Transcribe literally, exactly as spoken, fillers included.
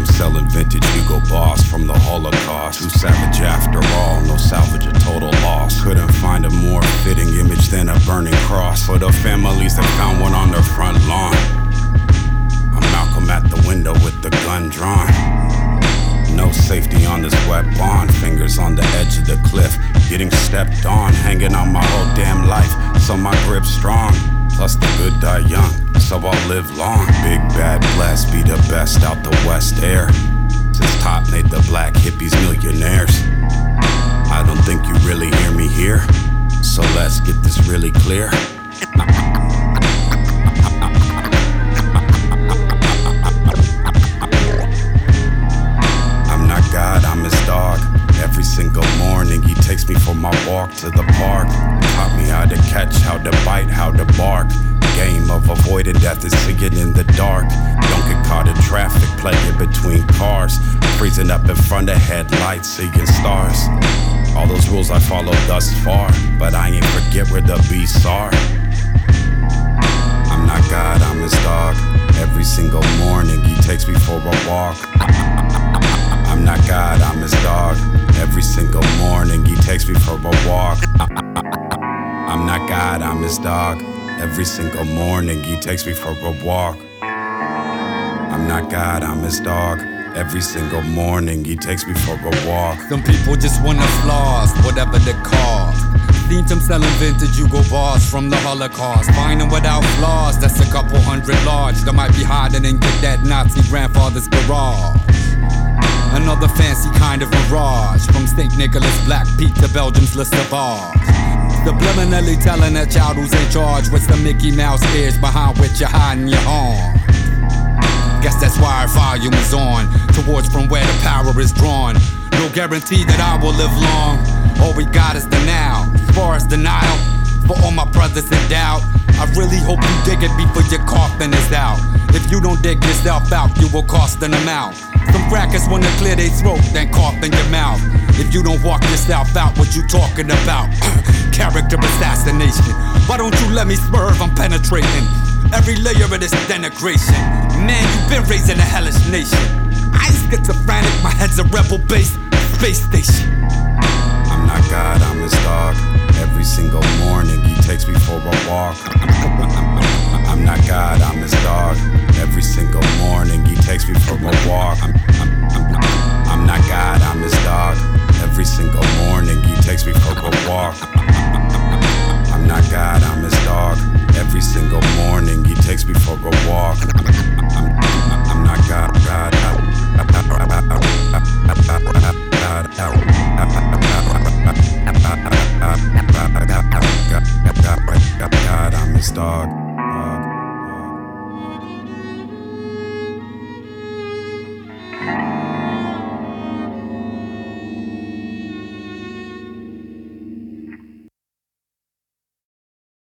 I'm selling vintage Hugo Boss from the Holocaust. Too savage after all, no salvage, a total loss. Couldn't find a more fitting image than a burning cross for the families that found one on their front lawn. I'm Malcolm at the window with the gun drawn. No safety on this wet bond, fingers on the edge of the cliff, getting stepped on, hanging on my whole damn life, so my grip's strong. Plus the good die young, so I'll live long. Big bad blessed, be the best out the west air, since Top made the black hippies millionaires. I don't think you really hear me here, so let's get this really clear. I'm not God, I'm his dog. Every single morning he takes me for my walk to the park. Taught me how to catch, how to bite, how to bark. Game of avoiding death is seeing in the dark. Don't get caught in traffic, playing between cars. Freezing up in front of headlights, seeing stars. All those rules I followed thus far, but I ain't forget where the beasts are. I'm not God, I'm his dog. Every single morning he takes me for a walk. I'm not God, I'm his dog. Every single morning he takes me for a walk. I'm not God, I'm his dog. Every single morning he takes me for a walk. I'm not God, I'm his dog. Every single morning he takes me for a walk. Some people just want the flaws, whatever the cause. Seen them selling vintage Hugo Boss from the Holocaust. Finding without flaws, that's a couple hundred large. That might be hiding in your dead Nazi grandfather's garage. Another fancy kind of mirage, from Saint Nicholas Black Pete to Belgium's Le Sauvage. Subliminally telling a child who's in charge what's the Mickey Mouse ears behind which you're hiding your arm. Guess that's why our volume is on, towards from where the power is drawn. No guarantee that I will live long, all we got is the now. As far as denial, for all my brothers in doubt, I really hope you dig it before your coffin is out. If you don't dig yourself out, you will cost an amount. Some crackers wanna clear their throat, then cough in your mouth. If you don't walk yourself out, what you talking about? Character assassination. Why don't you let me swerve, I'm penetrating every layer of this denigration. Man, you've been raising a hellish nation. I ain't schizophrenic, my head's a rebel base space station. I'm not God, I'm his dog. Every single morning he takes me for a walk. I'm not God, I'm his dog. Every single morning he takes me for a walk. I'm, I'm, I'm, I'm not God, I'm his dog. Every single morning he takes me for a walk. I'm not God, I'm his dog. Every single morning he takes me for a walk. I'm, I'm, I'm not God, God. God, I'm his dog. Dog.